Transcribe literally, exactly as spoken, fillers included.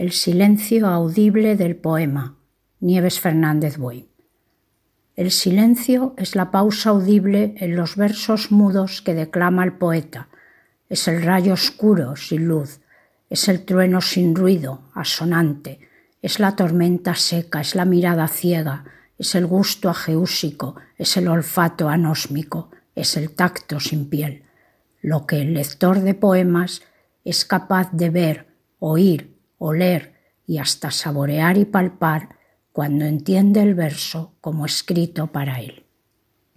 El silencio audible del poema. Nieves Fernández Buey. El silencio es la pausa audible en los versos mudos que declama el poeta. Es el rayo oscuro sin luz, es el trueno sin ruido, asonante, es la tormenta seca, es la mirada ciega, es el gusto ageúsico, es el olfato anósmico, es el tacto sin piel. Lo que el lector de poemas es capaz de ver, oír, oler y hasta saborear y palpar cuando entiende el verso como escrito para él.